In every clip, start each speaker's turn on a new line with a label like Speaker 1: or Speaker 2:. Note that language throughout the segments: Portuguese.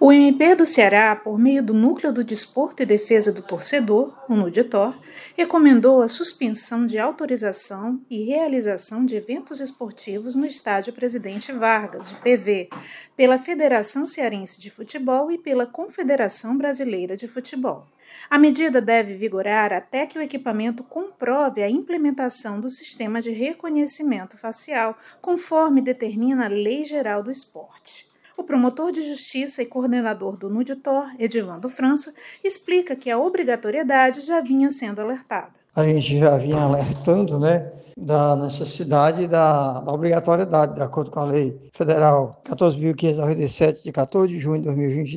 Speaker 1: O MP do Ceará, por meio do Núcleo do Desporto e Defesa do Torcedor, o NUDETOR, recomendou a suspensão de autorização e realização de eventos esportivos no Estádio Presidente Vargas, o PV, pela Federação Cearense de Futebol e pela Confederação Brasileira de Futebol. A medida deve vigorar até que o equipamento comprove a implementação do sistema de reconhecimento facial, conforme determina a Lei Geral do Esporte. O promotor de justiça e coordenador do NUDETOR, Edivando França, explica que a obrigatoriedade já vinha sendo alertada.
Speaker 2: A gente já vinha alertando, da necessidade da obrigatoriedade, de acordo com a Lei Federal 14.597, de 14 de junho de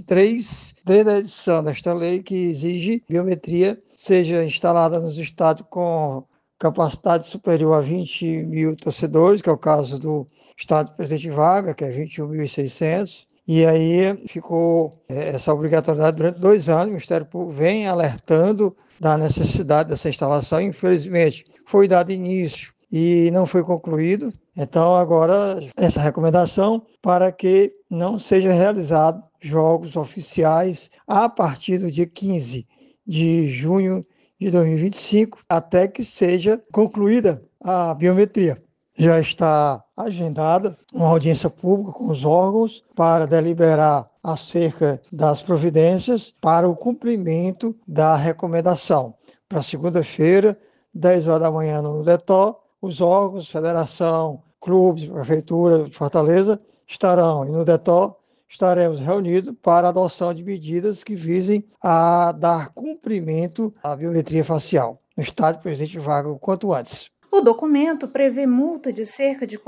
Speaker 2: 2023, desde a edição desta lei que exige biometria seja instalada nos estádios com capacidade superior a 20 mil torcedores, que é o caso do estádio Presidente Vargas, que é 21.600. E aí ficou essa obrigatoriedade durante 2 anos. O Ministério Público vem alertando da necessidade dessa instalação. Infelizmente, foi dado início e não foi concluído. Então, agora, essa recomendação para que não seja realizado jogos oficiais a partir do dia 15 de junho de 2025, até que seja concluída a biometria. Já está agendada uma audiência pública com os órgãos para deliberar acerca das providências para o cumprimento da recomendação. Para segunda-feira, 10 horas da manhã no NUDETOR, os órgãos, federação, clubes, prefeitura de Fortaleza estarão, e no NUDETOR estaremos reunidos para a adoção de medidas que visem a dar cumprimento à biometria facial no estádio Presidente Vargas o quanto antes.
Speaker 1: O documento prevê multa de cerca de R$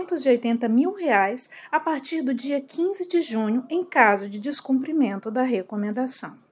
Speaker 1: 480 mil a partir do dia 15 de junho, em caso de descumprimento da recomendação.